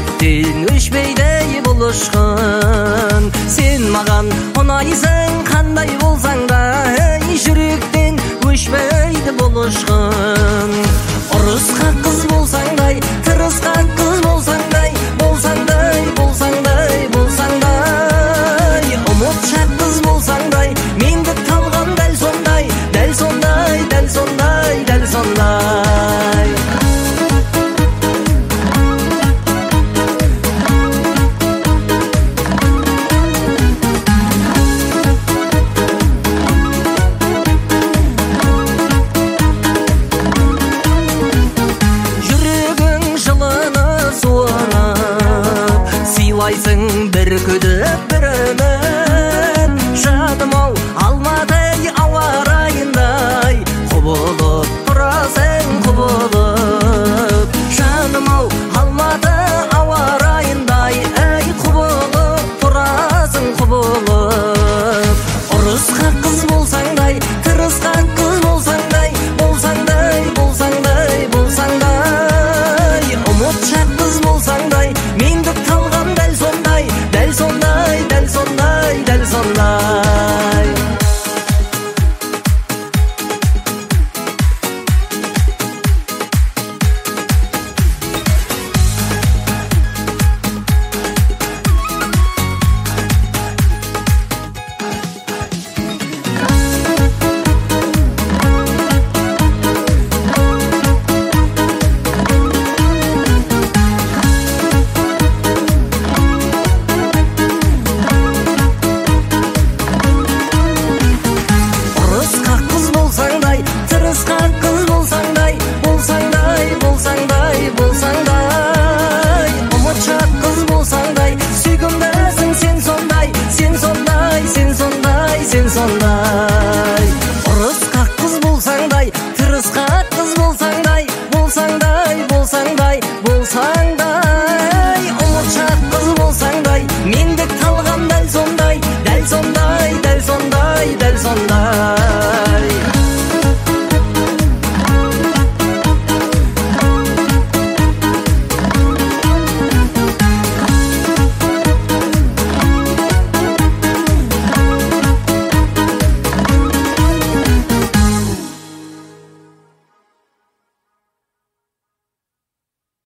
жүректен өшпейді болышқын. Сен маған ұнайсың қандай болсаң да, жүректен өшпейді болышқын. Ұрысқа қыз болсаңдай, тырысқа қыз болсаңдай, болсаңдай, болсаңдай, болсаңдай, ұмытшақ қыз болсаңдай, менді талған дәл сондай, дәл сондай, дәл сондай, дәл сондай. Сыйлайсың бір күн